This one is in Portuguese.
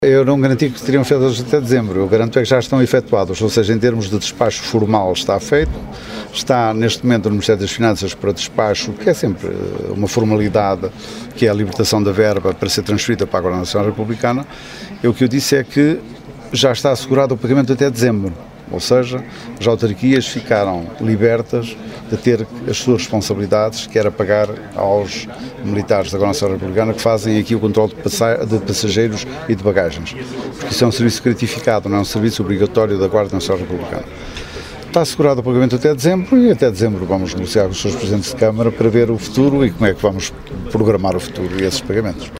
Eu não garanti que teriam feito até dezembro, eu garanto é que já estão efetuados, ou seja, em termos de despacho formal está feito, está neste momento no Ministério das Finanças para despacho, que é sempre uma formalidade, que é a libertação da verba para ser transferida para a Guarda Nacional Republicana. O que eu disse é que já está assegurado o pagamento até dezembro, ou seja, as autarquias ficaram libertas de ter as suas responsabilidades, que era pagar aos militares da Guarda Nacional Republicana que fazem aqui o controle de passageiros e de bagagens, porque isso é um serviço gratificado, não é um serviço obrigatório da Guarda Nacional Republicana. Está assegurado o pagamento até dezembro e até dezembro vamos negociar com os seus presidentes de Câmara para ver o futuro e como é que vamos programar o futuro e esses pagamentos.